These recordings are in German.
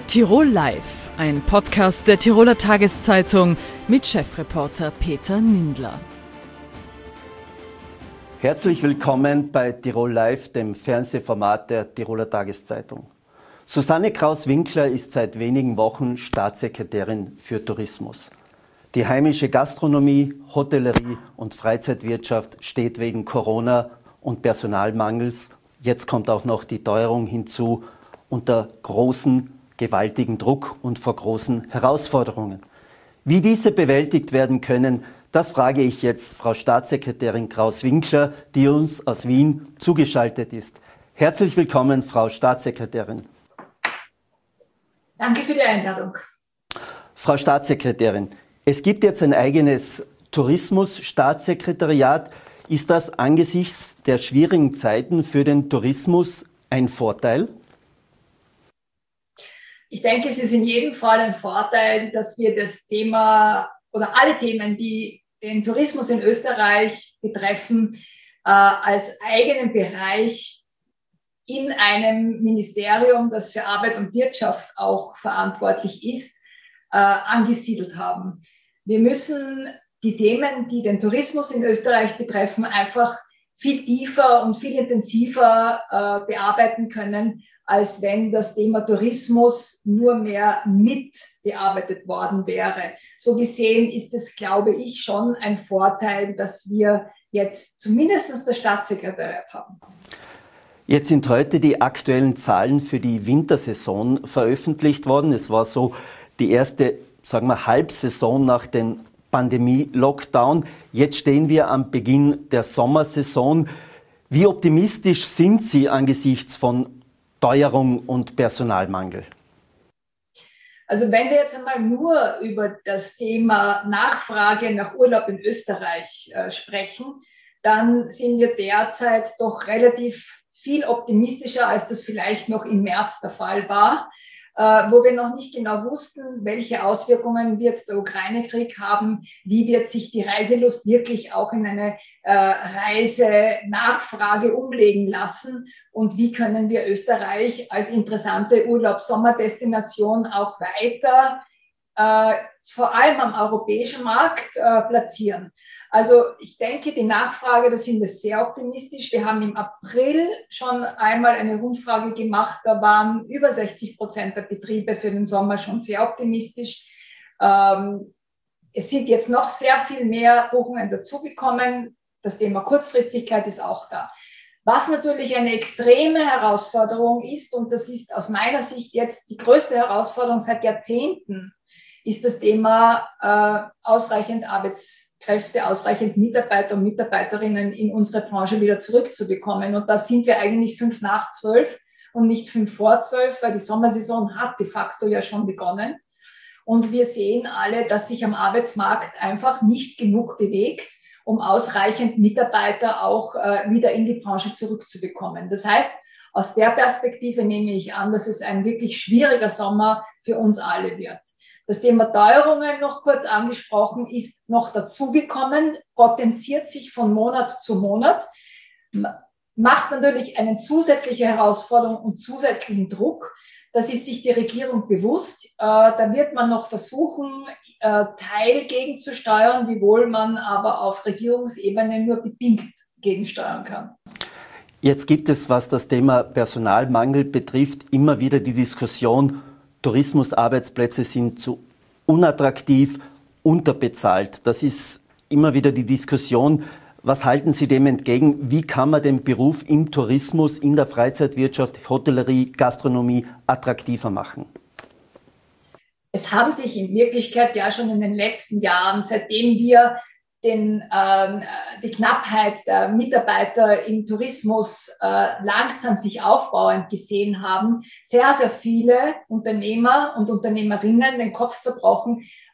Tirol Live, ein Podcast der Tiroler Tageszeitung mit Chefreporter Peter Nindler. Herzlich willkommen bei Tirol Live, dem Fernsehformat der Tiroler Tageszeitung. Susanne Kraus-Winkler ist seit wenigen Wochen Staatssekretärin für Tourismus. Die heimische Gastronomie, Hotellerie und Freizeitwirtschaft steht wegen Corona und Personalmangels, jetzt kommt auch noch die Teuerung hinzu, unter großen, gewaltigen Druck und vor großen Herausforderungen. Wie diese bewältigt werden können, das frage ich jetzt Frau Staatssekretärin Kraus-Winkler, die uns aus Wien zugeschaltet ist. Herzlich willkommen, Frau Staatssekretärin. Danke für die Einladung. Frau Staatssekretärin, es gibt jetzt ein eigenes Tourismusstaatssekretariat. Ist das angesichts der schwierigen Zeiten für den Tourismus ein Vorteil? Ich denke, es ist in jedem Fall ein Vorteil, dass wir das Thema oder alle Themen, die den Tourismus in Österreich betreffen, als eigenen Bereich in einem Ministerium, das für Arbeit und Wirtschaft auch verantwortlich ist, angesiedelt haben. Wir müssen die Themen, die den Tourismus in Österreich betreffen, einfach viel tiefer und viel intensiver bearbeiten können, als wenn das Thema Tourismus nur mehr mit bearbeitet worden wäre. So gesehen ist es, glaube ich, schon ein Vorteil, dass wir jetzt zumindest das Staatssekretariat haben. Jetzt sind heute die aktuellen Zahlen für die Wintersaison veröffentlicht worden. Es war so die erste, sagen wir, Halbsaison nach dem Pandemie-Lockdown. Jetzt stehen wir am Beginn der Sommersaison. Wie optimistisch sind Sie angesichts von Teuerung und Personalmangel? Also wenn wir jetzt einmal nur über das Thema Nachfrage nach Urlaub in Österreich sprechen, dann sind wir derzeit doch relativ viel optimistischer, als das vielleicht noch im März der Fall war, wo wir noch nicht genau wussten, welche Auswirkungen wird der Ukraine-Krieg haben, wie wird sich die Reiselust wirklich auch in eine Reisenachfrage umlegen lassen und wie können wir Österreich als interessante Urlaubs-Sommerdestination auch weiter, vor allem am europäischen Markt, platzieren. Also ich denke, die Nachfrage, da sind wir sehr optimistisch. Wir haben im April schon einmal eine Rundfrage gemacht, da waren über 60% der Betriebe für den Sommer schon sehr optimistisch. Es sind jetzt noch sehr viel mehr Buchungen dazugekommen. Das Thema Kurzfristigkeit ist auch da. Was natürlich eine extreme Herausforderung ist, und das ist aus meiner Sicht jetzt die größte Herausforderung seit Jahrzehnten, ist das Thema ausreichend Arbeitskräfte, ausreichend Mitarbeiter und Mitarbeiterinnen in unsere Branche wieder zurückzubekommen. Und da sind wir eigentlich 5 nach 12 und nicht 5 vor 12, weil die Sommersaison hat de facto ja schon begonnen. Und wir sehen alle, dass sich am Arbeitsmarkt einfach nicht genug bewegt, um ausreichend Mitarbeiter auch wieder in die Branche zurückzubekommen. Das heißt, aus der Perspektive nehme ich an, dass es ein wirklich schwieriger Sommer für uns alle wird. Das Thema Teuerungen, noch kurz angesprochen, ist noch dazugekommen, potenziert sich von Monat zu Monat, macht natürlich eine zusätzliche Herausforderung und zusätzlichen Druck. Das ist sich die Regierung bewusst. Da wird man noch versuchen, Teil gegenzusteuern, wiewohl man aber auf Regierungsebene nur bedingt gegensteuern kann. Jetzt gibt es, was das Thema Personalmangel betrifft, immer wieder die Diskussion, Tourismusarbeitsplätze sind zu unattraktiv, unterbezahlt. Das ist immer wieder die Diskussion. Was halten Sie dem entgegen? Wie kann man den Beruf im Tourismus, in der Freizeitwirtschaft, Hotellerie, Gastronomie attraktiver machen? Es haben sich in Wirklichkeit ja schon in den letzten Jahren, seitdem wir die Knappheit der Mitarbeiter im Tourismus langsam sich aufbauend gesehen haben, sehr, sehr viele Unternehmer und Unternehmerinnen den Kopf zerbrochen,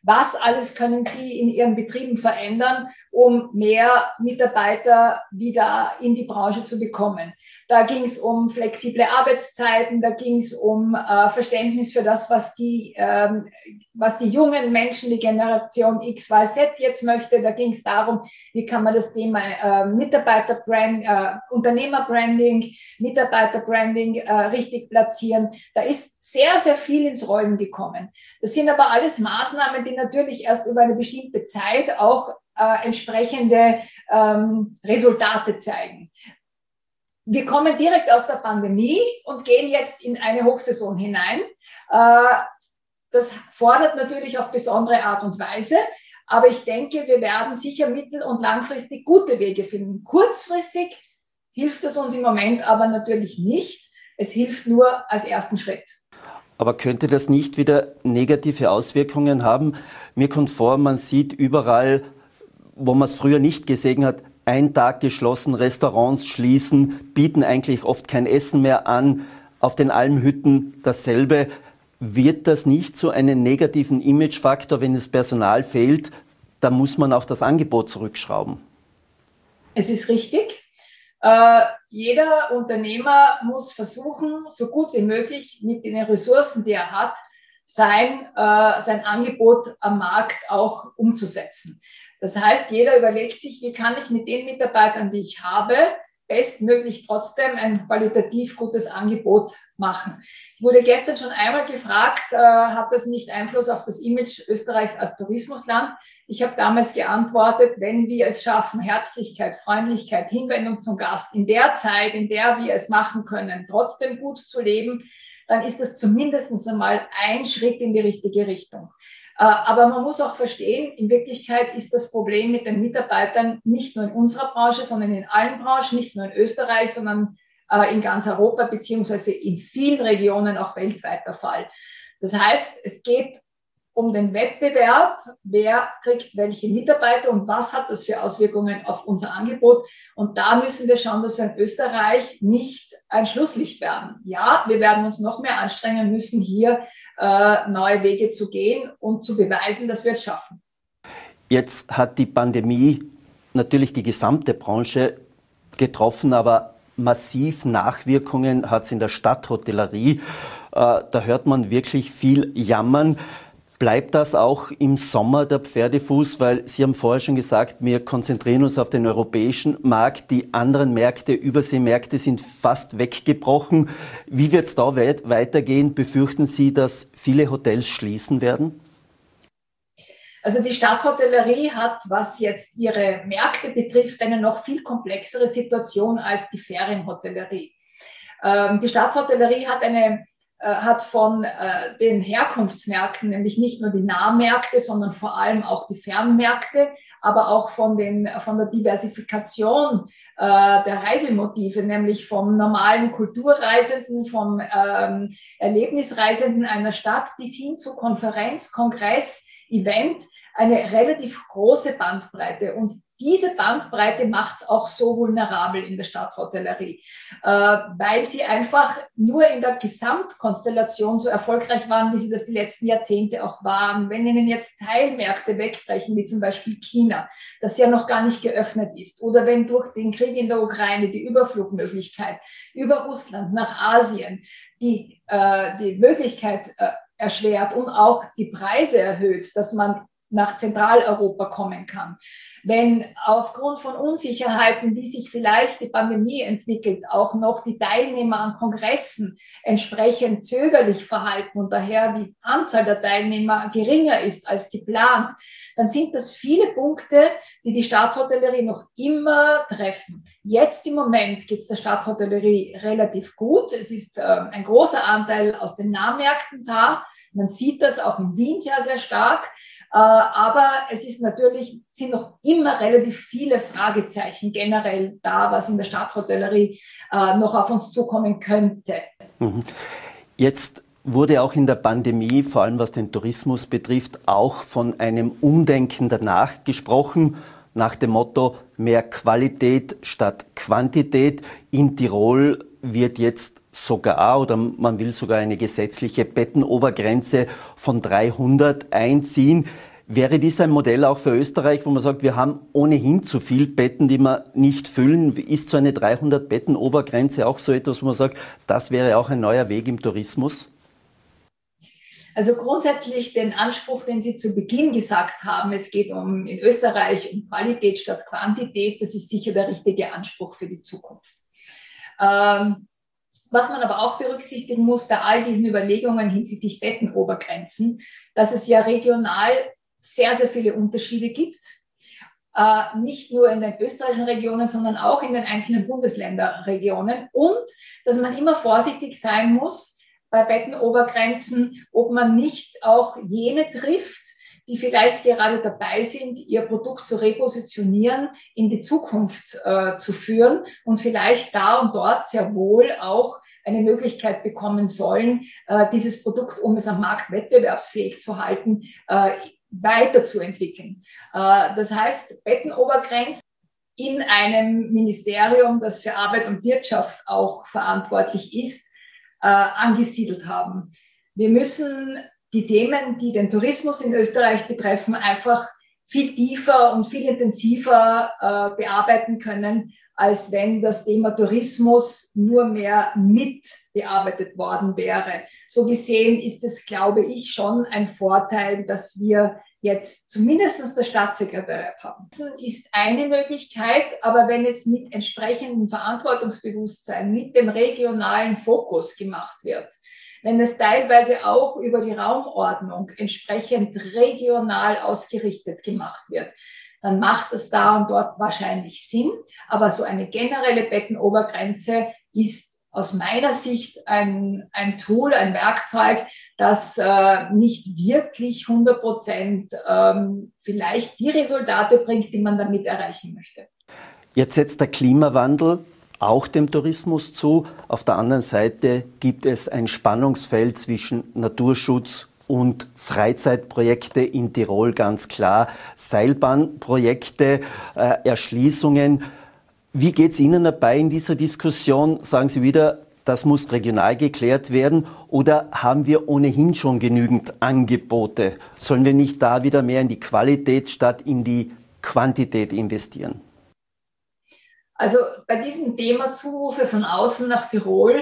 Was alles können Sie in Ihren Betrieben verändern, um mehr Mitarbeiter wieder in die Branche zu bekommen? Da ging es um flexible Arbeitszeiten, da ging es um Verständnis für das, was die jungen Menschen, die Generation X, Y, Z jetzt möchte. Da ging es darum, wie kann man das Thema Unternehmerbranding, Mitarbeiterbranding richtig platzieren. Da ist sehr, sehr viel ins Rollen gekommen. Das sind aber alles Maßnahmen, die natürlich erst über eine bestimmte Zeit auch entsprechende Resultate zeigen. Wir kommen direkt aus der Pandemie und gehen jetzt in eine Hochsaison hinein. Das fordert natürlich auf besondere Art und Weise, aber ich denke, wir werden sicher mittel- und langfristig gute Wege finden. Kurzfristig hilft es uns im Moment aber natürlich nicht. Es hilft nur als ersten Schritt. Aber könnte das nicht wieder negative Auswirkungen haben? Mir kommt vor, man sieht überall, wo man es früher nicht gesehen hat, ein Tag geschlossen, Restaurants schließen, bieten eigentlich oft kein Essen mehr an, auf den Almhütten dasselbe. Wird das nicht zu einem negativen Imagefaktor, wenn das Personal fehlt? Da muss man auch das Angebot zurückschrauben. Es ist richtig. Jeder Unternehmer muss versuchen, so gut wie möglich mit den Ressourcen, die er hat, sein Angebot am Markt auch umzusetzen. Das heißt, jeder überlegt sich, wie kann ich mit den Mitarbeitern, die ich habe, bestmöglich trotzdem ein qualitativ gutes Angebot machen. Ich wurde gestern schon einmal gefragt, hat das nicht Einfluss auf das Image Österreichs als Tourismusland? Ich habe damals geantwortet, wenn wir es schaffen, Herzlichkeit, Freundlichkeit, Hinwendung zum Gast in der Zeit, in der wir es machen können, trotzdem gut zu leben, dann ist das zumindest einmal ein Schritt in die richtige Richtung. Aber man muss auch verstehen, in Wirklichkeit ist das Problem mit den Mitarbeitern nicht nur in unserer Branche, sondern in allen Branchen, nicht nur in Österreich, sondern in ganz Europa beziehungsweise in vielen Regionen auch weltweit der Fall. Das heißt, es geht um den Wettbewerb, wer kriegt welche Mitarbeiter und was hat das für Auswirkungen auf unser Angebot. Und da müssen wir schauen, dass wir in Österreich nicht ein Schlusslicht werden. Ja, wir werden uns noch mehr anstrengen müssen, hier neue Wege zu gehen und zu beweisen, dass wir es schaffen. Jetzt hat die Pandemie natürlich die gesamte Branche getroffen, aber massiv Nachwirkungen hat es in der Stadthotellerie. Da hört man wirklich viel jammern. Bleibt das auch im Sommer der Pferdefuß? Weil Sie haben vorher schon gesagt, wir konzentrieren uns auf den europäischen Markt. Die anderen Märkte, Überseemärkte sind fast weggebrochen. Wie wird es da weitergehen? Befürchten Sie, dass viele Hotels schließen werden? Also die Stadthotellerie hat, was jetzt ihre Märkte betrifft, eine noch viel komplexere Situation als die Ferienhotellerie. Die Stadthotellerie hat von den Herkunftsmärkten, nämlich nicht nur die Nahmärkte, sondern vor allem auch die Fernmärkte, aber auch von der Diversifikation der Reisemotive, nämlich vom normalen Kulturreisenden, vom Erlebnisreisenden einer Stadt bis hin zu Konferenz, Kongress, Event, eine relativ große Bandbreite. Und diese Bandbreite macht es auch so vulnerabel in der Stadthotellerie, weil sie einfach nur in der Gesamtkonstellation so erfolgreich waren, wie sie das die letzten Jahrzehnte auch waren. Wenn Ihnen jetzt Teilmärkte wegbrechen, wie zum Beispiel China, das ja noch gar nicht geöffnet ist, oder wenn durch den Krieg in der Ukraine die Überflugmöglichkeit über Russland nach Asien die Möglichkeit erschwert und auch die Preise erhöht, dass man nach Zentraleuropa kommen kann. Wenn aufgrund von Unsicherheiten, wie sich vielleicht die Pandemie entwickelt, auch noch die Teilnehmer an Kongressen entsprechend zögerlich verhalten und daher die Anzahl der Teilnehmer geringer ist als geplant, dann sind das viele Punkte, die die Stadthotellerie noch immer treffen. Jetzt im Moment geht es der Stadthotellerie relativ gut. Es ist ein großer Anteil aus den Nahmärkten da. Man sieht das auch in Wien sehr, sehr stark. Aber es ist sind noch immer relativ viele Fragezeichen generell da, was in der Stadthotellerie noch auf uns zukommen könnte. Jetzt wurde auch in der Pandemie, vor allem was den Tourismus betrifft, auch von einem Umdenken danach gesprochen, nach dem Motto mehr Qualität statt Quantität. In Tirol wird jetzt sogar, oder man will sogar eine gesetzliche Bettenobergrenze von 300 einziehen. Wäre dies ein Modell auch für Österreich, wo man sagt, wir haben ohnehin zu viel Betten, die wir nicht füllen? Ist so eine 300-Betten-Obergrenze auch so etwas, wo man sagt, das wäre auch ein neuer Weg im Tourismus? Also grundsätzlich den Anspruch, den Sie zu Beginn gesagt haben, es geht in Österreich um Qualität statt Quantität, das ist sicher der richtige Anspruch für die Zukunft. Was man aber auch berücksichtigen muss bei all diesen Überlegungen hinsichtlich Bettenobergrenzen, dass es ja regional sehr, sehr viele Unterschiede gibt. Nicht nur in den österreichischen Regionen, sondern auch in den einzelnen Bundesländerregionen. Und dass man immer vorsichtig sein muss bei Bettenobergrenzen, ob man nicht auch jene trifft, die vielleicht gerade dabei sind, ihr Produkt zu repositionieren, in die Zukunft zu führen und vielleicht da und dort sehr wohl auch eine Möglichkeit bekommen sollen, dieses Produkt, um es am Markt wettbewerbsfähig zu halten, weiterzuentwickeln. Das heißt, Bettenobergrenzen in einem Ministerium, das für Arbeit und Wirtschaft auch verantwortlich ist, angesiedelt haben. Wir müssen die Themen, die den Tourismus in Österreich betreffen, einfach viel tiefer und viel intensiver bearbeiten können, als wenn das Thema Tourismus nur mehr mit bearbeitet worden wäre. So gesehen ist es, glaube ich, schon ein Vorteil, dass wir jetzt zumindest das Staatssekretariat haben. Das ist eine Möglichkeit, aber wenn es mit entsprechendem Verantwortungsbewusstsein, mit dem regionalen Fokus gemacht wird, wenn es teilweise auch über die Raumordnung entsprechend regional ausgerichtet gemacht wird, dann macht es da und dort wahrscheinlich Sinn. Aber so eine generelle Bettenobergrenze ist aus meiner Sicht ein Tool, ein Werkzeug, das nicht wirklich 100% vielleicht die Resultate bringt, die man damit erreichen möchte. Jetzt setzt der Klimawandel auch dem Tourismus zu. Auf der anderen Seite gibt es ein Spannungsfeld zwischen Naturschutz und Freizeitprojekte in Tirol, ganz klar. Seilbahnprojekte, Erschließungen. Wie geht es Ihnen dabei in dieser Diskussion? Sagen Sie wieder, das muss regional geklärt werden, oder haben wir ohnehin schon genügend Angebote? Sollen wir nicht da wieder mehr in die Qualität statt in die Quantität investieren? Also bei diesem Thema Zurufe von außen nach Tirol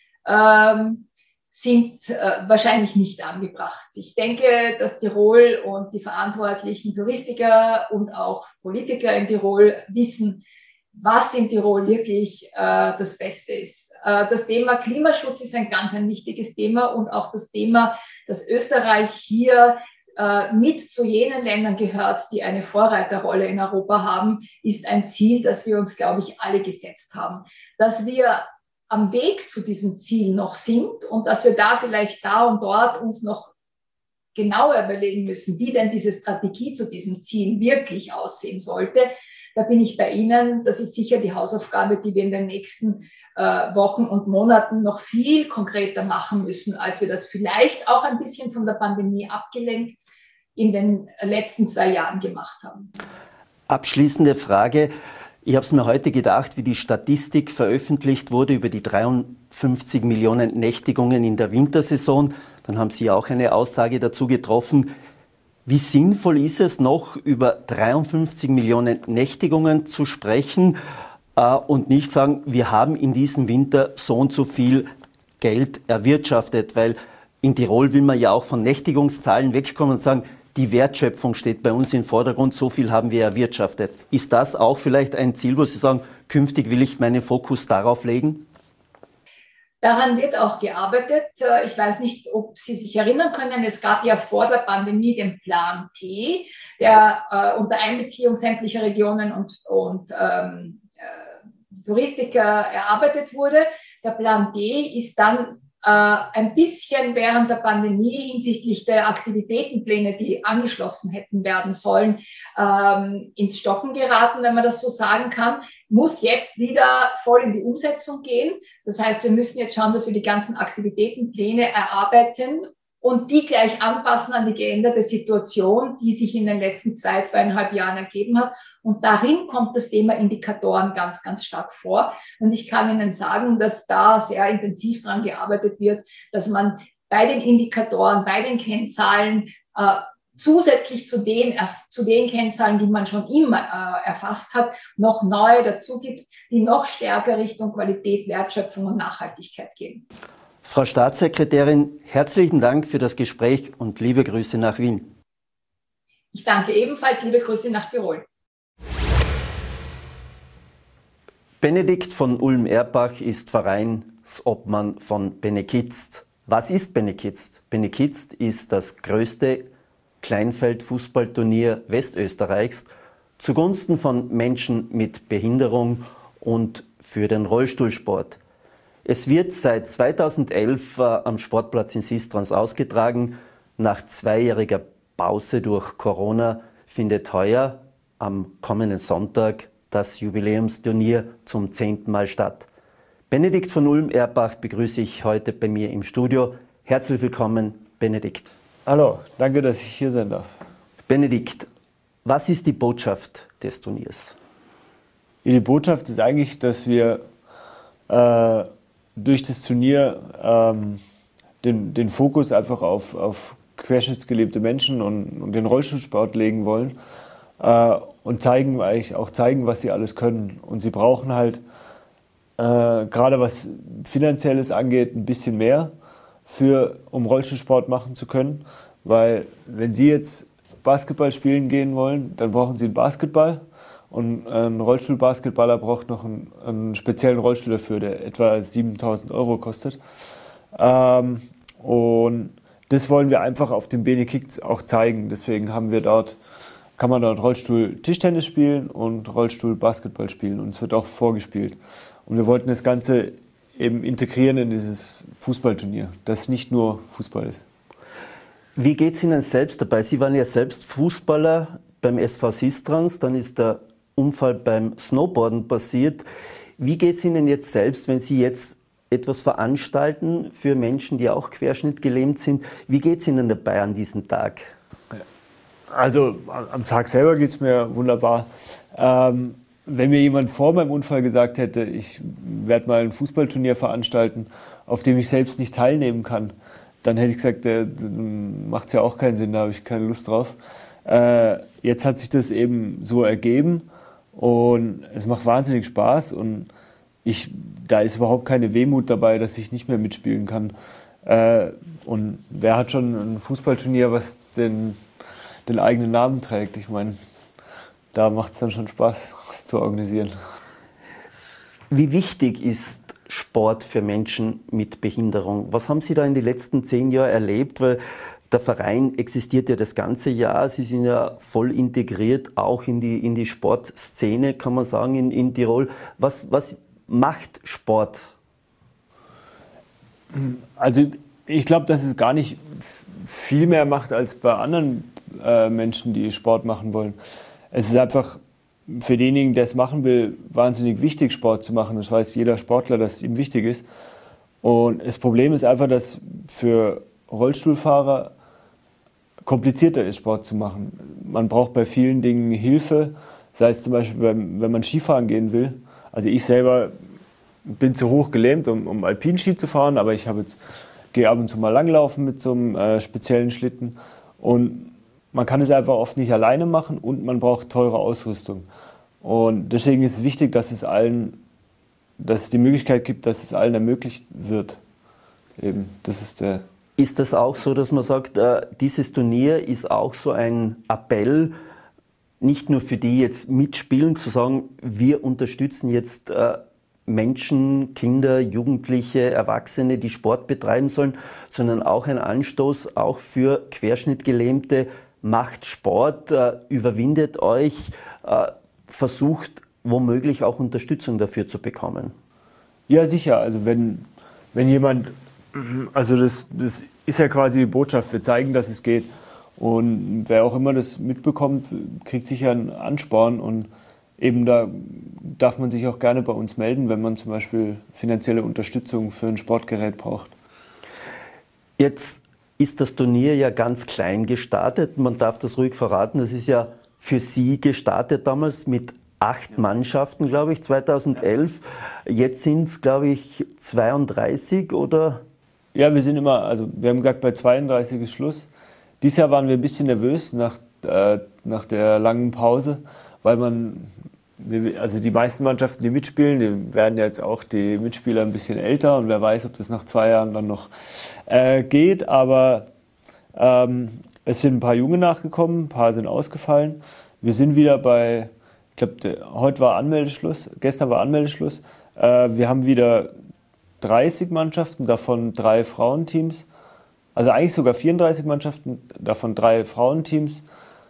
sind wahrscheinlich nicht angebracht. Ich denke, dass Tirol und die verantwortlichen Touristiker und auch Politiker in Tirol wissen, was in Tirol wirklich das Beste ist. Das Thema Klimaschutz ist ein wichtiges Thema und auch das Thema, dass Österreich hier mit zu jenen Ländern gehört, die eine Vorreiterrolle in Europa haben, ist ein Ziel, das wir uns, glaube ich, alle gesetzt haben. Dass wir am Weg zu diesem Ziel noch sind und dass wir da vielleicht da und dort uns noch genauer überlegen müssen, wie denn diese Strategie zu diesem Ziel wirklich aussehen sollte. Da bin ich bei Ihnen. Das ist sicher die Hausaufgabe, die wir in den nächsten Wochen und Monaten noch viel konkreter machen müssen, als wir das vielleicht auch ein bisschen von der Pandemie abgelenkt in den letzten 2 Jahren gemacht haben. Abschließende Frage. Ich habe es mir heute gedacht, wie die Statistik veröffentlicht wurde über die 53 Millionen Nächtigungen in der Wintersaison. Dann haben Sie auch eine Aussage dazu getroffen. Wie sinnvoll ist es noch, über 53 Millionen Nächtigungen zu sprechen und nicht sagen, wir haben in diesem Winter so und so viel Geld erwirtschaftet? Weil in Tirol will man ja auch von Nächtigungszahlen wegkommen und sagen, die Wertschöpfung steht bei uns im Vordergrund, so viel haben wir erwirtschaftet. Ist das auch vielleicht ein Ziel, wo Sie sagen, künftig will ich meinen Fokus darauf legen? Daran wird auch gearbeitet. Ich weiß nicht, ob Sie sich erinnern können, es gab ja vor der Pandemie den Plan T, der unter Einbeziehung sämtlicher Regionen und Touristiker erarbeitet wurde. Der Plan D ist dann ein bisschen während der Pandemie hinsichtlich der Aktivitätenpläne, die angeschlossen hätten werden sollen, ins Stocken geraten, wenn man das so sagen kann, muss jetzt wieder voll in die Umsetzung gehen. Das heißt, wir müssen jetzt schauen, dass wir die ganzen Aktivitätenpläne erarbeiten und die gleich anpassen an die geänderte Situation, die sich in den letzten 2,5 Jahren ergeben hat. Und darin kommt das Thema Indikatoren ganz stark vor. Und ich kann Ihnen sagen, dass da sehr intensiv daran gearbeitet wird, dass man bei den Indikatoren, bei den Kennzahlen zusätzlich zu den Kennzahlen, die man schon immer erfasst hat, noch neue dazu gibt, die noch stärker Richtung Qualität, Wertschöpfung und Nachhaltigkeit gehen. Frau Staatssekretärin, herzlichen Dank für das Gespräch und liebe Grüße nach Wien. Ich danke ebenfalls, liebe Grüße nach Tirol. Benedikt von Ulm-Erbach ist Vereinsobmann von BeneKids. Was ist BeneKids? BeneKids ist das größte Kleinfeld-Fußballturnier Westösterreichs zugunsten von Menschen mit Behinderung und für den Rollstuhlsport. Es wird seit 2011 am Sportplatz in Sistrans ausgetragen. Nach zweijähriger Pause durch Corona findet heuer am kommenden Sonntag das Jubiläumsturnier zum 10. Mal statt. Benedikt von Ulm-Erbach begrüße ich heute bei mir im Studio. Herzlich willkommen, Benedikt. Hallo, danke, dass ich hier sein darf. Benedikt, was ist die Botschaft des Turniers? Die Botschaft ist eigentlich, dass wir durch das Turnier den Fokus einfach auf querschnittsgelähmte Menschen und den Rollstuhlsport legen wollen und zeigen, was sie alles können. Und sie brauchen halt, gerade was Finanzielles angeht, ein bisschen mehr, um Rollstuhlsport machen zu können. Weil wenn sie jetzt Basketball spielen gehen wollen, dann brauchen sie einen Basketball. Und ein Rollstuhlbasketballer braucht noch einen speziellen Rollstuhl dafür, der etwa 7.000 Euro kostet. Und das wollen wir einfach auf dem BeneKids auch zeigen. Deswegen kann man dort Rollstuhl-Tischtennis spielen und Rollstuhl-Basketball spielen. Und es wird auch vorgespielt. Und wir wollten das Ganze eben integrieren in dieses Fußballturnier, das nicht nur Fußball ist. Wie geht es Ihnen selbst dabei? Sie waren ja selbst Fußballer beim SV Sistrans, dann ist der Unfall beim Snowboarden passiert. Wie geht es Ihnen jetzt selbst, wenn Sie jetzt etwas veranstalten für Menschen, die auch querschnittgelähmt sind? Wie geht es Ihnen dabei an diesem Tag? Also am Tag selber geht es mir wunderbar. Wenn mir jemand vor meinem Unfall gesagt hätte, ich werde mal ein Fußballturnier veranstalten, auf dem ich selbst nicht teilnehmen kann, dann hätte ich gesagt, macht es ja auch keinen Sinn, da habe ich keine Lust drauf. Jetzt hat sich das eben so ergeben und es macht wahnsinnig Spaß und da ist überhaupt keine Wehmut dabei, dass ich nicht mehr mitspielen kann. Und wer hat schon ein Fußballturnier, was den eigenen Namen trägt? Ich meine, da macht es dann schon Spaß, das zu organisieren. Wie wichtig ist Sport für Menschen mit Behinderung? Was haben Sie da in den letzten 10 Jahren erlebt? Weil der Verein existiert ja das ganze Jahr. Sie sind ja voll integriert, auch in die Sportszene, kann man sagen, in Tirol. Was macht Sport? Also ich glaube, dass es gar nicht viel mehr macht als bei anderen Menschen, die Sport machen wollen. Es ist einfach für denjenigen, der es machen will, wahnsinnig wichtig, Sport zu machen. Das weiß jeder Sportler, dass es ihm wichtig ist. Und das Problem ist einfach, dass für Rollstuhlfahrer komplizierter ist, Sport zu machen. Man braucht bei vielen Dingen Hilfe, sei es zum Beispiel, wenn man Skifahren gehen will. Also ich selber bin zu hoch gelähmt, um Alpinski zu fahren, aber gehe ab und zu mal langlaufen mit so einem speziellen Schlitten. Und man kann es einfach oft nicht alleine machen und man braucht teure Ausrüstung. Und deswegen ist es wichtig, dass es die Möglichkeit gibt, dass es allen ermöglicht wird. Eben, Ist das auch so, dass man sagt, dieses Turnier ist auch so ein Appell, nicht nur für die jetzt mitspielen, zu sagen, wir unterstützen jetzt Menschen, Kinder, Jugendliche, Erwachsene, die Sport betreiben sollen, sondern auch ein Anstoß auch für Querschnittgelähmte, macht Sport, überwindet euch, versucht womöglich auch Unterstützung dafür zu bekommen. Ja, sicher. Also wenn jemand, also das ist ja quasi die Botschaft, wir zeigen, dass es geht. Und wer auch immer das mitbekommt, kriegt sicher einen Ansporn und eben da darf man sich auch gerne bei uns melden, wenn man zum Beispiel finanzielle Unterstützung für ein Sportgerät braucht. Jetzt ist das Turnier ja ganz klein gestartet. Man darf das ruhig verraten. Das ist ja für Sie gestartet damals mit 8 Mannschaften, glaube ich, 2011. Jetzt sind es, glaube ich, 32 oder? Ja, wir haben gesagt, bei 32 ist Schluss. Dieses Jahr waren wir ein bisschen nervös nach der langen Pause, weil also die meisten Mannschaften, die mitspielen, die werden jetzt auch die Mitspieler ein bisschen älter und wer weiß, ob das nach 2 Jahren dann noch geht, aber es sind ein paar Junge nachgekommen, ein paar sind ausgefallen. Wir sind wieder ich glaube, heute war Anmeldeschluss, gestern war Anmeldeschluss. Wir haben wieder 30 Mannschaften, davon 3 Frauenteams. Also eigentlich sogar 34 Mannschaften, davon 3 Frauenteams,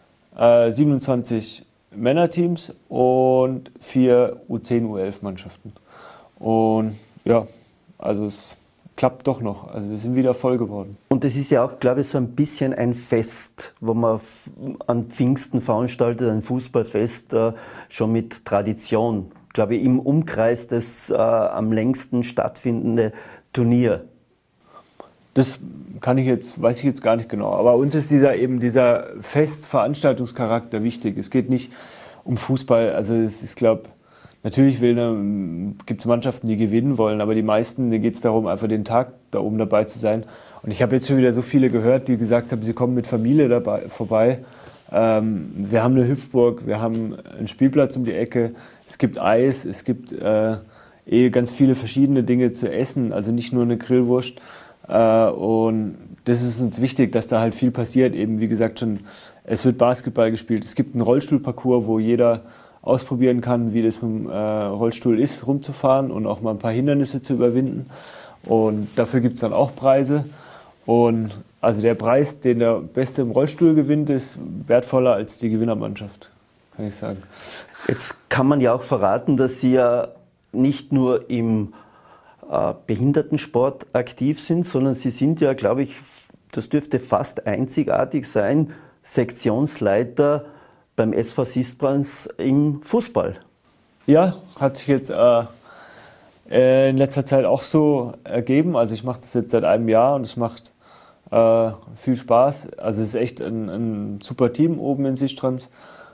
27 Männerteams und 4 U10, U11 Mannschaften. Und ja, also es klappt doch noch. Also wir sind wieder voll geworden. Und das ist ja auch, glaube ich, so ein bisschen ein Fest, wo man an Pfingsten veranstaltet, ein Fußballfest, schon mit Tradition. Glaube ich, im Umkreis das am längsten stattfindende Turnier. Das weiß ich jetzt gar nicht genau. Aber uns ist dieser Festveranstaltungscharakter wichtig. Es geht nicht um Fußball. Also es ist, glaube ich, natürlich gibt es Mannschaften, die gewinnen wollen, aber die meisten, denen geht es darum, einfach den Tag da oben dabei zu sein. Und ich habe jetzt schon wieder so viele gehört, die gesagt haben, sie kommen mit Familie vorbei. Wir haben eine Hüpfburg, wir haben einen Spielplatz um die Ecke, es gibt Eis, es gibt ganz viele verschiedene Dinge zu essen, also nicht nur eine Grillwurst. Und das ist uns wichtig, dass da halt viel passiert. Eben wie gesagt schon, es wird Basketball gespielt, es gibt einen Rollstuhlparcours, wo jeder ausprobieren kann, wie das mit dem Rollstuhl ist, rumzufahren und auch mal ein paar Hindernisse zu überwinden. Und dafür gibt es dann auch Preise. Und also der Preis, den der Beste im Rollstuhl gewinnt, ist wertvoller als die Gewinnermannschaft, kann ich sagen. Jetzt kann man ja auch verraten, dass Sie ja nicht nur im Behindertensport aktiv sind, sondern Sie sind ja, glaube ich, das dürfte fast einzigartig sein, Sektionsleiter beim SV Sistrans im Fußball. Ja, hat sich jetzt in letzter Zeit auch so ergeben. Also ich mache das jetzt seit einem Jahr und es macht viel Spaß. Also es ist echt ein super Team oben in Sistrans.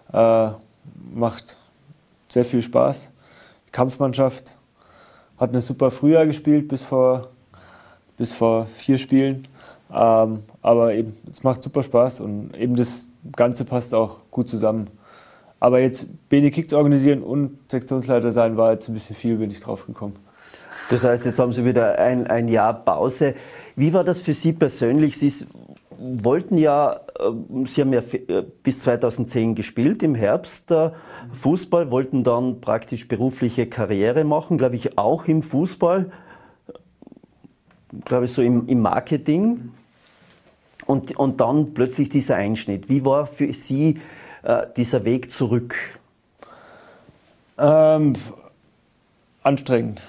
Macht sehr viel Spaß. Die Kampfmannschaft hat eine super Frühjahr gespielt bis vor 4 Spielen. Aber eben, es macht super Spaß und eben das Ganze passt auch gut zusammen. Aber jetzt BD Kicks organisieren und Sektionsleiter sein war jetzt ein bisschen viel, bin ich drauf gekommen. Das heißt, jetzt haben Sie wieder ein Jahr Pause. Wie war das für Sie persönlich? Sie haben ja bis 2010 gespielt im Herbst Fußball, wollten dann praktisch berufliche Karriere machen, glaube ich auch im Fußball, glaube ich so im Marketing. Und dann plötzlich dieser Einschnitt. Wie war für Sie dieser Weg zurück? Anstrengend.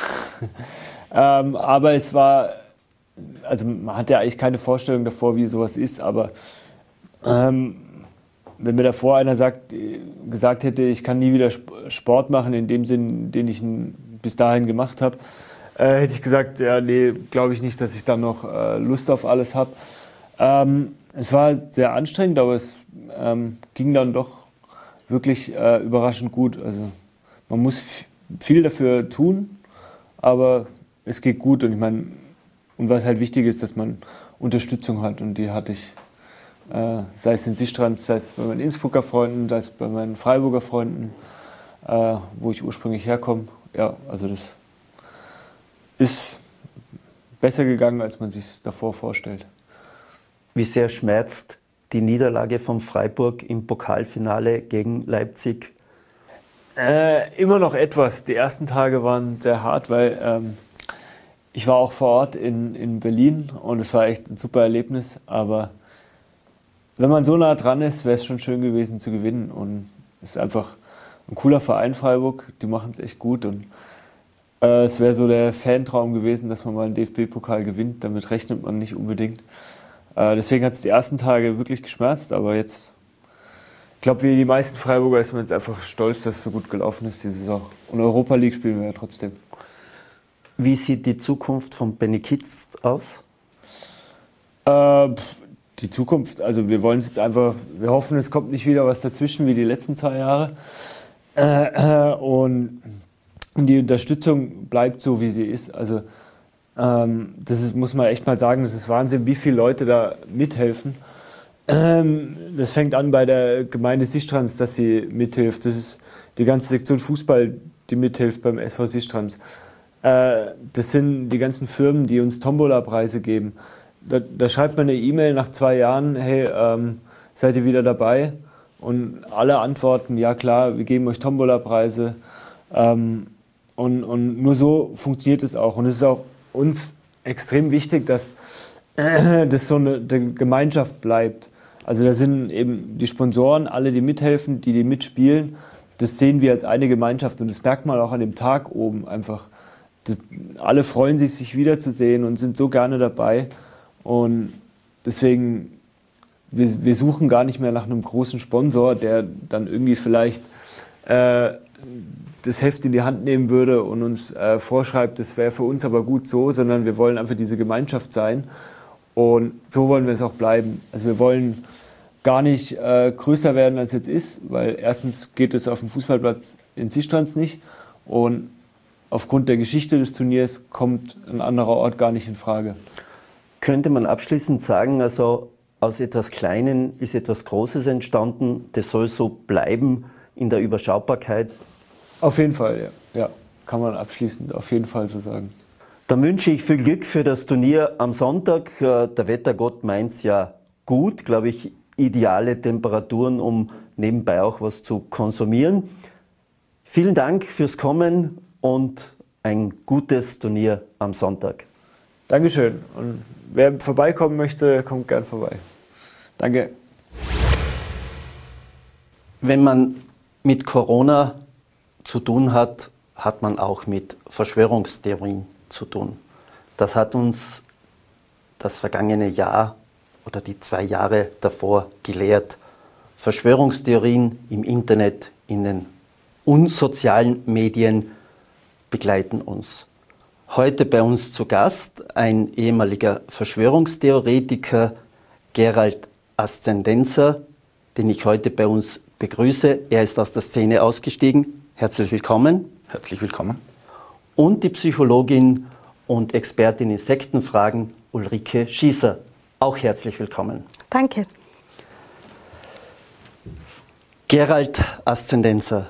Aber es war, also man hat ja eigentlich keine Vorstellung davor, wie sowas ist, aber wenn mir davor einer gesagt hätte, ich kann nie wieder Sport machen, in dem Sinn, den ich bis dahin gemacht habe, hätte ich gesagt, ja, nee, glaube ich nicht, dass ich dann noch Lust auf alles habe. Es war sehr anstrengend, aber es ging dann doch wirklich überraschend gut. Also man muss viel dafür tun, aber es geht gut. Und ich meine, und was halt wichtig ist, dass man Unterstützung hat. Und die hatte ich, sei es in Sistrans, sei es bei meinen Innsbrucker Freunden, sei es bei meinen Freiburger Freunden, wo ich ursprünglich herkomme. Ja, also das ist besser gegangen, als man sich es davor vorstellt. Wie sehr schmerzt die Niederlage von Freiburg im Pokalfinale gegen Leipzig? Immer noch etwas. Die ersten Tage waren sehr hart, weil ich war auch vor Ort in Berlin und es war echt ein super Erlebnis. Aber wenn man so nah dran ist, wäre es schon schön gewesen zu gewinnen. Und es ist einfach ein cooler Verein Freiburg, die machen es echt gut. Und es wäre so der Fantraum gewesen, dass man mal einen DFB-Pokal gewinnt. Damit rechnet man nicht unbedingt. Deswegen hat es die ersten Tage wirklich geschmerzt, aber jetzt, ich glaube, wie die meisten Freiburger ist man jetzt einfach stolz, dass es so gut gelaufen ist, die Saison. Und Europa League spielen wir ja trotzdem. Wie sieht die Zukunft von BD Kicks aus? Die Zukunft, also wir wollen es jetzt einfach, wir hoffen, es kommt nicht wieder was dazwischen wie die letzten 2 Jahre. Und die Unterstützung bleibt so, wie sie ist. Also muss man echt mal sagen, das ist Wahnsinn, wie viele Leute da mithelfen. Das fängt an bei der Gemeinde Sistrans, dass sie mithilft. Das ist die ganze Sektion Fußball, die mithilft beim SV Sistrans. Das sind die ganzen Firmen, die uns Tombola-Preise geben. Da schreibt man eine E-Mail nach 2 Jahren, hey, seid ihr wieder dabei? Und alle antworten, ja klar, wir geben euch Tombola-Preise. Und nur so funktioniert es auch. Und es ist auch uns extrem wichtig, dass das so eine Gemeinschaft bleibt. Also da sind eben die Sponsoren, alle, die mithelfen, die mitspielen. Das sehen wir als eine Gemeinschaft und das merkt man auch an dem Tag oben einfach. Alle freuen sich wiederzusehen und sind so gerne dabei. Und deswegen, wir suchen gar nicht mehr nach einem großen Sponsor, der dann irgendwie vielleicht das Heft in die Hand nehmen würde und uns vorschreibt, das wäre für uns aber gut so, sondern wir wollen einfach diese Gemeinschaft sein. Und so wollen wir es auch bleiben. Also wir wollen gar nicht größer werden, als es jetzt ist, weil erstens geht es auf dem Fußballplatz in Sistrans nicht und aufgrund der Geschichte des Turniers kommt ein anderer Ort gar nicht in Frage. Könnte man abschließend sagen, also aus etwas Kleinen ist etwas Großes entstanden, das soll so bleiben in der Überschaubarkeit? Auf jeden Fall, ja. Kann man abschließend auf jeden Fall so sagen. Dann wünsche ich viel Glück für das Turnier am Sonntag. Der Wettergott meint es ja gut, glaube ich, ideale Temperaturen, um nebenbei auch was zu konsumieren. Vielen Dank fürs Kommen und ein gutes Turnier am Sonntag. Dankeschön. Und wer vorbeikommen möchte, kommt gern vorbei. Danke. Wenn man mit Corona zu tun hat, hat man auch mit Verschwörungstheorien zu tun. Das hat uns das vergangene Jahr oder die 2 Jahre davor gelehrt. Verschwörungstheorien im Internet, in den unsozialen Medien begleiten uns. Heute bei uns zu Gast ein ehemaliger Verschwörungstheoretiker, Gerald Ascendenza, den ich heute bei uns begrüße. Er ist aus der Szene ausgestiegen. Herzlich willkommen. Herzlich willkommen. Und die Psychologin und Expertin in Sektenfragen Ulrike Schießer. Auch herzlich willkommen. Danke. Gerald Ascendenza,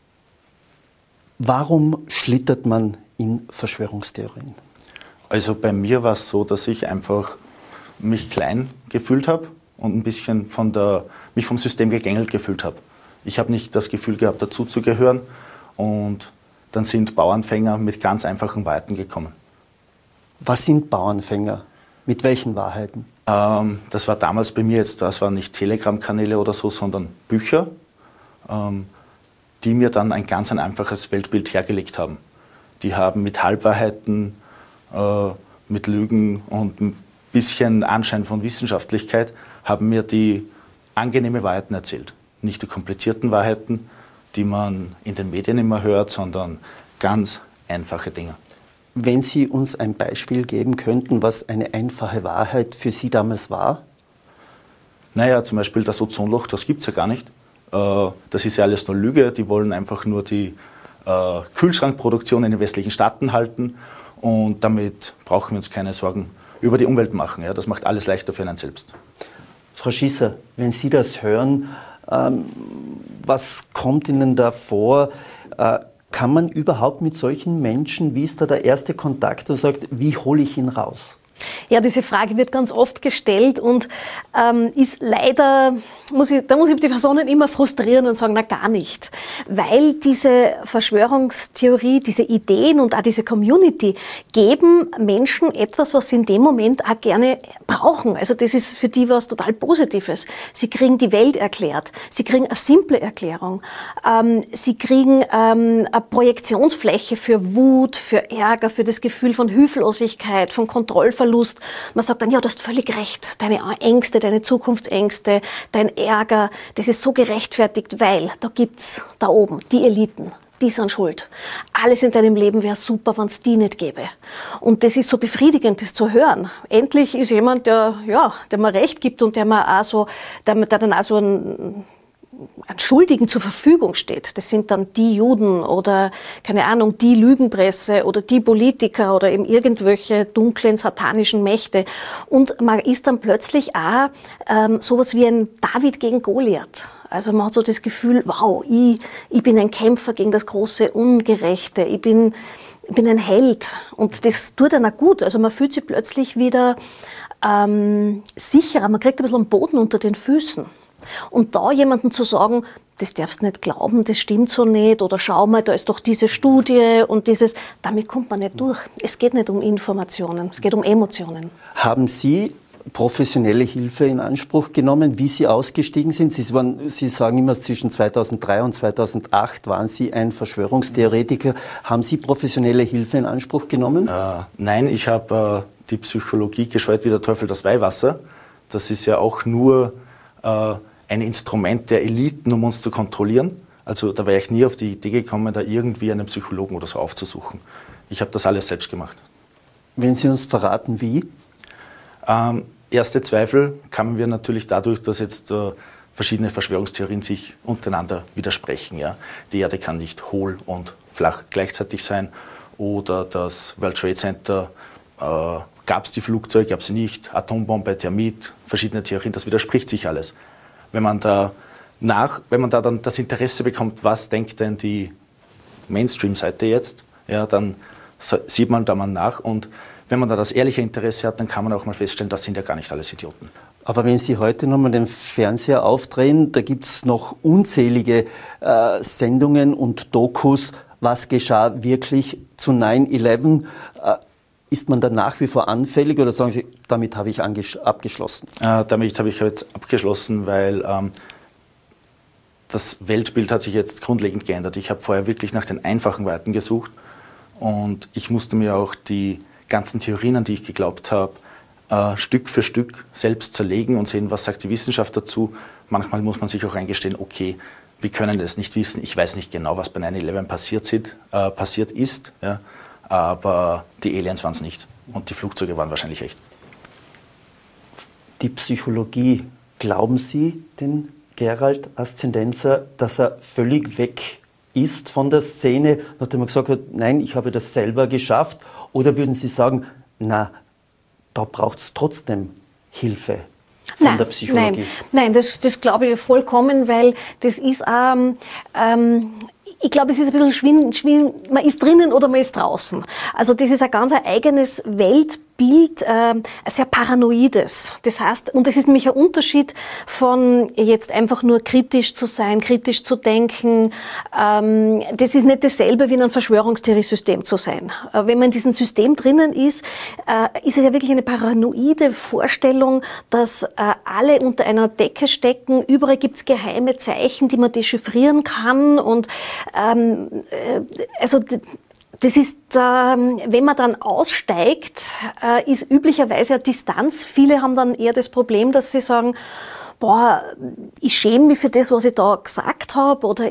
warum schlittert man in Verschwörungstheorien? Also bei mir war es so, dass ich einfach mich klein gefühlt habe und ein bisschen mich vom System gegängelt gefühlt habe. Ich habe nicht das Gefühl gehabt, dazuzugehören und dann sind Bauernfänger mit ganz einfachen Wahrheiten gekommen. Was sind Bauernfänger? Mit welchen Wahrheiten? Das war damals bei mir jetzt, das waren nicht Telegram-Kanäle oder so, sondern Bücher, die mir dann ein ganz einfaches Weltbild hergelegt haben. Die haben mit Halbwahrheiten, mit Lügen und ein bisschen Anschein von Wissenschaftlichkeit, haben mir die angenehme Wahrheiten erzählt. Nicht die komplizierten Wahrheiten, die man in den Medien immer hört, sondern ganz einfache Dinge. Wenn Sie uns ein Beispiel geben könnten, was eine einfache Wahrheit für Sie damals war? Naja, zum Beispiel das Ozonloch, das gibt es ja gar nicht. Das ist ja alles nur Lüge. Die wollen einfach nur die Kühlschrankproduktion in den westlichen Staaten halten und damit brauchen wir uns keine Sorgen über die Umwelt machen. Ja, das macht alles leichter für einen selbst. Frau Schießer, wenn Sie das hören, was kommt Ihnen da vor? Kann man überhaupt mit solchen Menschen, wie ist da der erste Kontakt, der sagt, wie hole ich ihn raus? Ja, diese Frage wird ganz oft gestellt und ist leider, muss ich die Personen immer frustrieren und sagen, na gar nicht. Weil diese Verschwörungstheorie, diese Ideen und auch diese Community geben Menschen etwas, was sie in dem Moment auch gerne brauchen. Also das ist für die was total Positives. Sie kriegen die Welt erklärt. Sie kriegen eine simple Erklärung. Sie kriegen eine Projektionsfläche für Wut, für Ärger, für das Gefühl von Hilflosigkeit, von Kontrollverlust. Man sagt dann, ja, du hast völlig recht, deine Ängste, deine Zukunftsängste, dein Ärger, das ist so gerechtfertigt, weil da gibt's da oben die Eliten, die sind schuld. Alles in deinem Leben wäre super, wenn es die nicht gäbe. Und das ist so befriedigend, das zu hören. Endlich ist jemand, der mir recht gibt und der dann auch so an Schuldigen zur Verfügung steht. Das sind dann die Juden oder, keine Ahnung, die Lügenpresse oder die Politiker oder eben irgendwelche dunklen satanischen Mächte. Und man ist dann plötzlich auch sowas wie ein David gegen Goliath. Also man hat so das Gefühl, wow, ich bin ein Kämpfer gegen das große Ungerechte, ich bin ein Held. Und das tut dann auch gut. Also man fühlt sich plötzlich wieder sicherer, man kriegt ein bisschen Boden unter den Füßen. Und da jemandem zu sagen, das darfst du nicht glauben, das stimmt so nicht, oder schau mal, da ist doch diese Studie und dieses, damit kommt man nicht durch. Es geht nicht um Informationen, es geht um Emotionen. Haben Sie professionelle Hilfe in Anspruch genommen, wie Sie ausgestiegen sind? Sie sagen immer, zwischen 2003 und 2008 waren Sie ein Verschwörungstheoretiker. Haben Sie professionelle Hilfe in Anspruch genommen? Nein, ich habe die Psychologie geschweißt wie der Teufel das Weihwasser. Das ist ja auch nur ein Instrument der Eliten, um uns zu kontrollieren. Also da wäre ich nie auf die Idee gekommen, da irgendwie einen Psychologen oder so aufzusuchen. Ich habe das alles selbst gemacht. Wenn Sie uns verraten, wie? Erste Zweifel kamen wir natürlich dadurch, dass jetzt verschiedene Verschwörungstheorien sich untereinander widersprechen. Ja? Die Erde kann nicht hohl und flach gleichzeitig sein. Oder das World Trade Center, gab es die Flugzeuge, gab es sie nicht, Atombombe, Thermit, verschiedene Theorien, das widerspricht sich alles. Wenn man da dann das Interesse bekommt, was denkt denn die Mainstream-Seite jetzt, ja, dann sieht man da mal nach. Und wenn man da das ehrliche Interesse hat, dann kann man auch mal feststellen, das sind ja gar nicht alles Idioten. Aber wenn Sie heute nochmal den Fernseher aufdrehen, da gibt es noch unzählige Sendungen und Dokus, was geschah wirklich zu 9/11. Ist man da nach wie vor anfällig oder sagen Sie, damit habe ich abgeschlossen? Damit habe ich jetzt abgeschlossen, weil das Weltbild hat sich jetzt grundlegend geändert. Ich habe vorher wirklich nach den einfachen Worten gesucht und ich musste mir auch die ganzen Theorien, an die ich geglaubt habe, Stück für Stück selbst zerlegen und sehen, was sagt die Wissenschaft dazu. Manchmal muss man sich auch eingestehen, okay, wir können das nicht wissen. Ich weiß nicht genau, was bei 9/11 passiert ist. Ja. Aber die Aliens waren es nicht und die Flugzeuge waren wahrscheinlich echt. Die Psychologie, glauben Sie den Gerald Ascendenza, dass er völlig weg ist von der Szene, nachdem er gesagt hat, nein, ich habe das selber geschafft? Oder würden Sie sagen, na, da braucht es trotzdem Hilfe von der Psychologie? Nein, das glaube ich vollkommen, weil das ist ich glaube, es ist ein bisschen man ist drinnen oder man ist draußen. Also das ist ein ganz eigenes Weltbild, ein sehr paranoides. Das heißt, und das ist nämlich ein Unterschied von jetzt einfach nur kritisch zu sein, kritisch zu denken. Das ist nicht dasselbe wie in einem Verschwörungstheoriesystem zu sein. Wenn man in diesem System drinnen ist es ja wirklich eine paranoide Vorstellung, dass alle unter einer Decke stecken. Überall gibt es geheime Zeichen, die man dechiffrieren kann und also das ist, wenn man dann aussteigt, ist üblicherweise eine Distanz. Viele haben dann eher das Problem, dass sie sagen, boah, ich schäme mich für das, was ich da gesagt habe, oder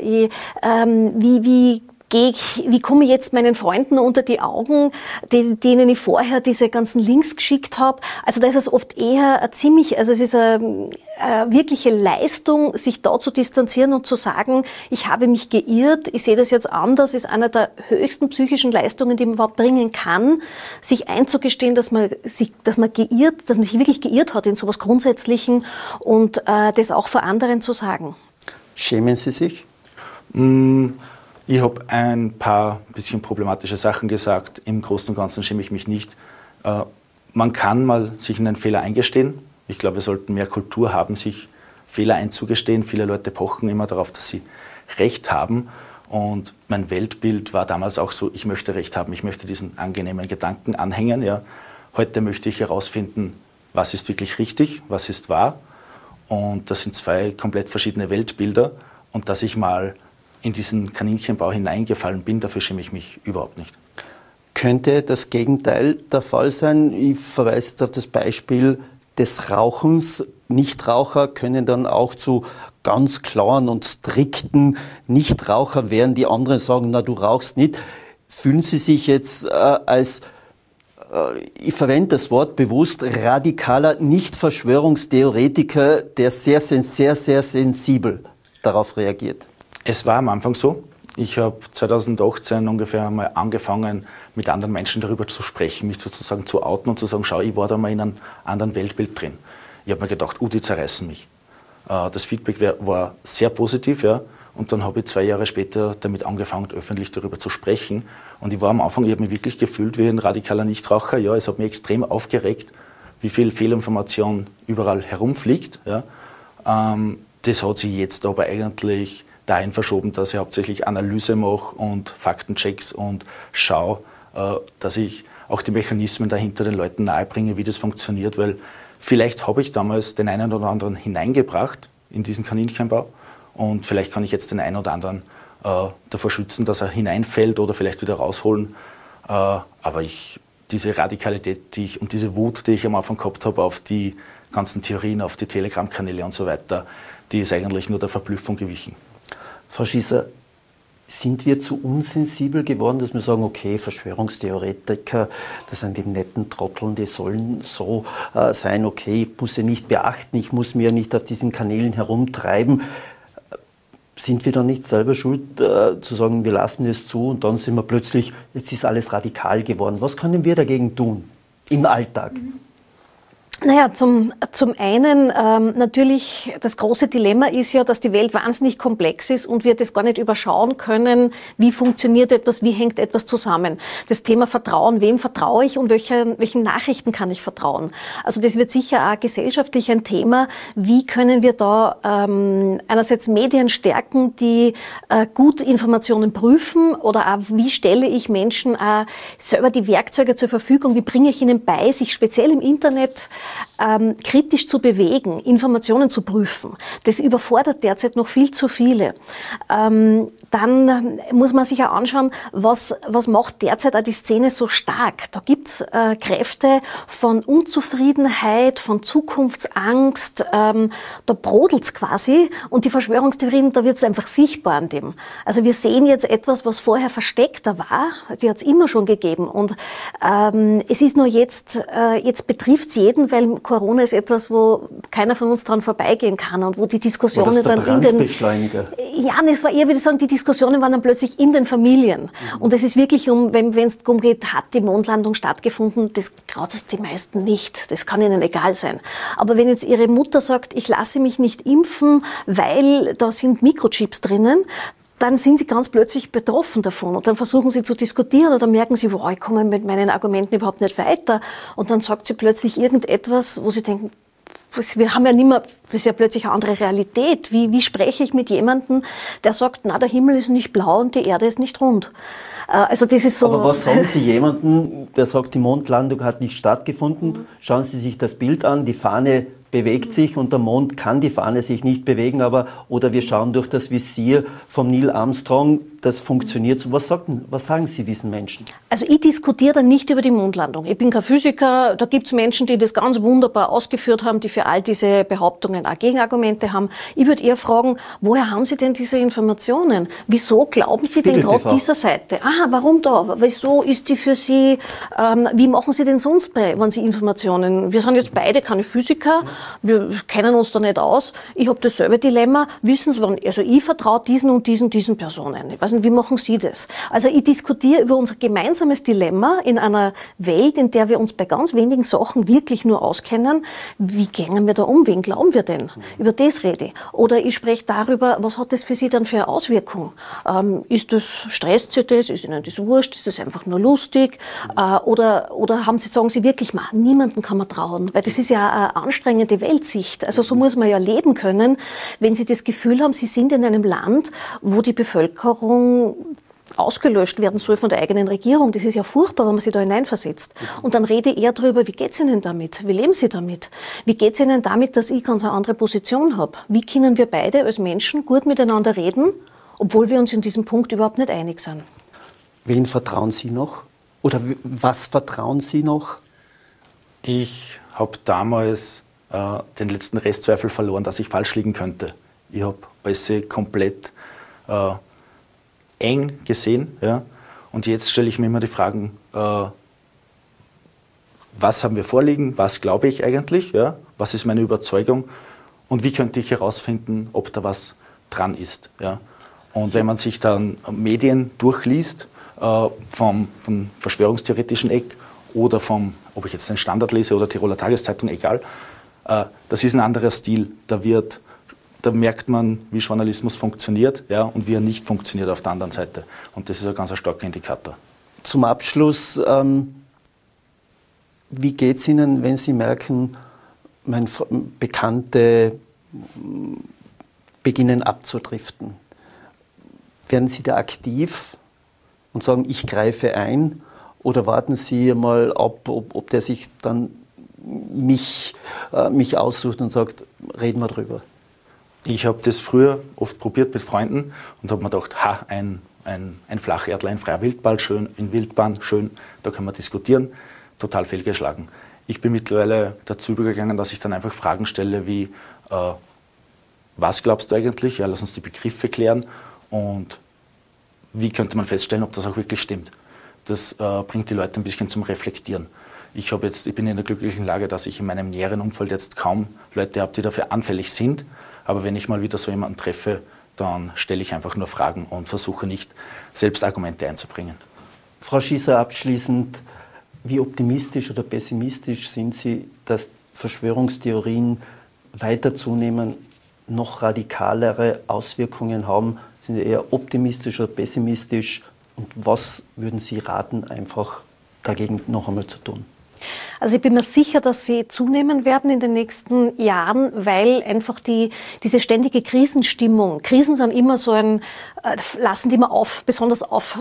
wie komme ich jetzt meinen Freunden unter die Augen, denen ich vorher diese ganzen Links geschickt habe. Also da ist es oft eher es ist eine wirkliche Leistung, sich da zu distanzieren und zu sagen, ich habe mich geirrt, ich sehe das jetzt anders, ist einer der höchsten psychischen Leistungen, die man überhaupt bringen kann, sich einzugestehen, dass man sich wirklich geirrt hat in sowas Grundsätzlichen und das auch vor anderen zu sagen. Schämen Sie sich? Ich habe ein paar bisschen problematische Sachen gesagt. Im Großen und Ganzen schäme ich mich nicht. Man kann mal sich in einen Fehler eingestehen. Ich glaube, wir sollten mehr Kultur haben, sich Fehler einzugestehen. Viele Leute pochen immer darauf, dass sie Recht haben. Und mein Weltbild war damals auch so, ich möchte Recht haben, ich möchte diesen angenehmen Gedanken anhängen. Ja. Heute möchte ich herausfinden, was ist wirklich richtig, was ist wahr. Und das sind zwei komplett verschiedene Weltbilder. Und dass ich mal in diesen Kaninchenbau hineingefallen bin, dafür schäme ich mich überhaupt nicht. Könnte das Gegenteil der Fall sein? Ich verweise jetzt auf das Beispiel des Rauchens. Nichtraucher können dann auch zu ganz klaren und strikten Nichtraucher werden, die anderen sagen, na, du rauchst nicht. Fühlen Sie sich jetzt als, ich verwende das Wort bewusst, radikaler Nicht-Verschwörungstheoretiker, der sehr, sehr sensibel darauf reagiert? Es war am Anfang so. Ich habe 2018 ungefähr mal angefangen, mit anderen Menschen darüber zu sprechen, mich sozusagen zu outen und zu sagen, schau, ich war da mal in einem anderen Weltbild drin. Ich habe mir gedacht, die zerreißen mich. Das Feedback war sehr positiv, ja. Und dann habe ich 2 Jahre später damit angefangen, öffentlich darüber zu sprechen. Und ich war am Anfang, ich habe mich wirklich gefühlt wie ein radikaler Nichtraucher. Ja, es hat mich extrem aufgeregt, wie viel Fehlinformation überall herumfliegt. Ja. Das hat sich jetzt aber eigentlich dahin verschoben, dass ich hauptsächlich Analyse mache und Faktenchecks und schaue, dass ich auch die Mechanismen dahinter den Leuten nahebringe, wie das funktioniert, weil vielleicht habe ich damals den einen oder anderen hineingebracht in diesen Kaninchenbau und vielleicht kann ich jetzt den einen oder anderen davor schützen, dass er hineinfällt oder vielleicht wieder rausholen. Aber diese Radikalität und diese Wut, die ich am Anfang gehabt habe auf die ganzen Theorien, auf die Telegram-Kanäle und so weiter, die ist eigentlich nur der Verblüffung gewichen. Frau Schießer, sind wir zu unsensibel geworden, dass wir sagen, okay, Verschwörungstheoretiker, das sind die netten Trotteln, die sollen so sein, okay, ich muss sie nicht beachten, ich muss mir nicht auf diesen Kanälen herumtreiben. Sind wir dann nicht selber schuld, zu sagen, wir lassen es zu und dann sind wir plötzlich, jetzt ist alles radikal geworden. Was können wir dagegen tun im Alltag? Naja, zum einen natürlich das große Dilemma ist ja, dass die Welt wahnsinnig komplex ist und wir das gar nicht überschauen können, wie funktioniert etwas, wie hängt etwas zusammen. Das Thema Vertrauen, wem vertraue ich und welchen Nachrichten kann ich vertrauen? Also das wird sicher auch gesellschaftlich ein Thema. Wie können wir da einerseits Medien stärken, die gut Informationen prüfen oder auch wie stelle ich Menschen selber die Werkzeuge zur Verfügung, wie bringe ich ihnen bei, sich speziell im Internet kritisch zu bewegen, Informationen zu prüfen. Das überfordert derzeit noch viel zu viele. Dann muss man sich auch anschauen, was macht derzeit auch die Szene so stark. Da gibt's Kräfte von Unzufriedenheit, von Zukunftsangst, da brodelt's quasi und die Verschwörungstheorien, da wird's einfach sichtbar an dem. Also wir sehen jetzt etwas, was vorher versteckter war, die hat's immer schon gegeben und es ist nur jetzt betrifft's jeden, weil Corona ist etwas, wo keiner von uns dran vorbeigehen kann und wo die Diskussionen dann in den... Ja, es war eher, würde ich sagen, die Diskussionen waren dann plötzlich in den Familien. Und es ist wirklich, wenn es darum geht, hat die Mondlandung stattgefunden, das graut die meisten nicht. Das kann ihnen egal sein. Aber wenn jetzt ihre Mutter sagt, ich lasse mich nicht impfen, weil da sind Mikrochips drinnen, dann sind sie ganz plötzlich betroffen davon und dann versuchen sie zu diskutieren und dann merken sie, wow, ich komme mit meinen Argumenten überhaupt nicht weiter und dann sagt sie plötzlich irgendetwas, wo sie denken, wir haben ja nicht mehr, das ist ja plötzlich eine andere Realität. Wie spreche ich mit jemandem, der sagt, na, der Himmel ist nicht blau und die Erde ist nicht rund? Also das ist so. Aber was sagen Sie jemandem, der sagt, die Mondlandung hat nicht stattgefunden? Schauen Sie sich das Bild an, die Fahne bewegt sich und der Mond kann die Fahne sich nicht bewegen, oder wir schauen durch das Visier vom Neil Armstrong, das funktioniert so. Was sagen Sie diesen Menschen? Also ich diskutiere dann nicht über die Mondlandung. Ich bin kein Physiker, da gibt es Menschen, die das ganz wunderbar ausgeführt haben, die für all diese Behauptungen auch Gegenargumente haben. Ich würde eher fragen, woher haben Sie denn diese Informationen? Wieso glauben Sie denn gerade dieser Seite? Warum da? Wieso ist die für Sie, wie machen Sie denn sonst wenn Sie Informationen? Wir sind jetzt beide keine Physiker, wir kennen uns da nicht aus. Ich habe dasselbe Dilemma. Wissen Sie, also ich vertraue diesen und diesen Personen. Ich weiß nicht, wie machen Sie das? Also ich diskutiere über unser gemeinsames Dilemma in einer Welt, in der wir uns bei ganz wenigen Sachen wirklich nur auskennen. Wie gehen wir da um? Wen glauben wir denn? Über das rede ich. Oder ich spreche darüber, was hat das für Sie dann für eine Auswirkung? Stresst Sie das? Ist Ihnen das wurscht? Ist das einfach nur lustig? Oder sagen Sie wirklich mal, niemandem kann man trauen? Weil das ist ja eine anstrengende Weltsicht. Also so muss man ja leben können, wenn Sie das Gefühl haben, Sie sind in einem Land, wo die Bevölkerung ausgelöscht werden soll von der eigenen Regierung. Das ist ja furchtbar, wenn man sich da hineinversetzt. Und dann rede ich eher darüber, wie geht's Ihnen damit? Wie leben Sie damit? Wie geht's Ihnen damit, dass ich ganz eine andere Position habe? Wie können wir beide als Menschen gut miteinander reden, obwohl wir uns in diesem Punkt überhaupt nicht einig sind? Wen vertrauen Sie noch? Oder was vertrauen Sie noch? Ich habe damals den letzten Restzweifel verloren, dass ich falsch liegen könnte. Ich habe alles komplett eng gesehen. Ja? Und jetzt stelle ich mir immer die Fragen, was haben wir vorliegen, was glaube ich eigentlich, ja? Was ist meine Überzeugung und wie könnte ich herausfinden, ob da was dran ist. Ja. Und wenn man sich dann Medien durchliest, vom verschwörungstheoretischen Eck oder ob ich jetzt den Standard lese oder Tiroler Tageszeitung, egal, das ist ein anderer Stil. Da merkt man, wie Journalismus funktioniert, ja, und wie er nicht funktioniert auf der anderen Seite. Und das ist ein ganz starker Indikator. Zum Abschluss, wie geht es Ihnen, wenn Sie merken, Bekannte beginnen abzudriften? Werden Sie da aktiv und sagen, ich greife ein? Oder warten Sie mal ab, ob der sich dann mich aussucht und sagt, reden wir drüber? Ich habe das früher oft probiert mit Freunden und habe mir gedacht, ein Flacherdler, ein freier Wildball, schön, in Wildbahn, schön, da können wir diskutieren. Total fehlgeschlagen. Ich bin mittlerweile dazu übergegangen, dass ich dann einfach Fragen stelle wie, was glaubst du eigentlich? Ja, lass uns die Begriffe klären und wie könnte man feststellen, ob das auch wirklich stimmt. Das bringt die Leute ein bisschen zum Reflektieren. Ich bin in der glücklichen Lage, dass ich in meinem näheren Umfeld jetzt kaum Leute habe, die dafür anfällig sind. Aber wenn ich mal wieder so jemanden treffe, dann stelle ich einfach nur Fragen und versuche nicht, selbst Argumente einzubringen. Frau Schisser, abschließend, wie optimistisch oder pessimistisch sind Sie, dass Verschwörungstheorien weiter zunehmen, noch radikalere Auswirkungen haben? Sind Sie eher optimistisch oder pessimistisch? Und was würden Sie raten, einfach dagegen noch einmal zu tun? Also ich bin mir sicher, dass sie zunehmen werden in den nächsten Jahren, weil einfach diese ständige Krisenstimmung, Krisen sind immer so lassen die immer besonders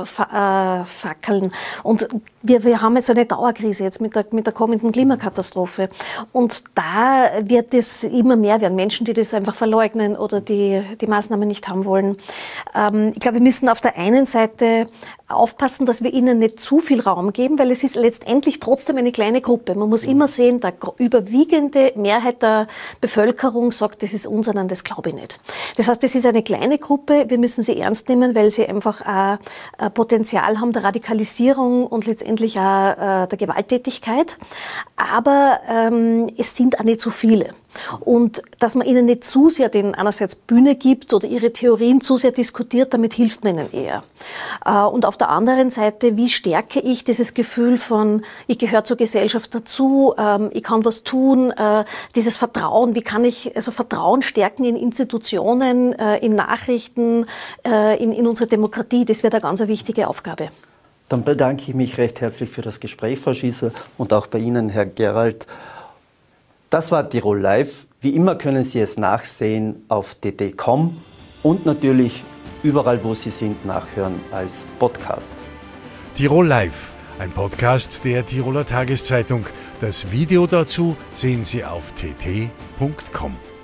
auffackeln. Und wir haben jetzt eine Dauerkrise jetzt mit der kommenden Klimakatastrophe. Und da wird es immer mehr werden. Menschen, die das einfach verleugnen oder die Maßnahmen nicht haben wollen. Ich glaube, wir müssen auf der einen Seite aufpassen, dass wir ihnen nicht zu viel Raum geben, weil es ist letztendlich trotzdem eine kleine Gruppe. Man muss immer sehen, die überwiegende Mehrheit der Bevölkerung sagt, das ist unseren, das glaube ich nicht. Das heißt, es ist eine kleine Gruppe, wir müssen sie ernst nehmen, weil sie einfach ein Potenzial haben der Radikalisierung und letztendlich auch der Gewalttätigkeit. Aber es sind auch nicht so viele. Und dass man ihnen nicht zu sehr einerseits Bühne gibt oder ihre Theorien zu sehr diskutiert, damit hilft man ihnen eher. Und auf der anderen Seite, wie stärke ich dieses Gefühl von, ich gehöre zur Gesellschaft dazu, ich kann was tun, dieses Vertrauen, wie kann ich also Vertrauen stärken in Institutionen, in Nachrichten, in unsere Demokratie, das wird eine ganz wichtige Aufgabe. Dann bedanke ich mich recht herzlich für das Gespräch, Frau Schisser, und auch bei Ihnen, Herr Gerald. Das war Tirol Live. Wie immer können Sie es nachsehen auf tt.com und natürlich überall, wo Sie sind, nachhören als Podcast. Tirol Live, ein Podcast der Tiroler Tageszeitung. Das Video dazu sehen Sie auf tt.com.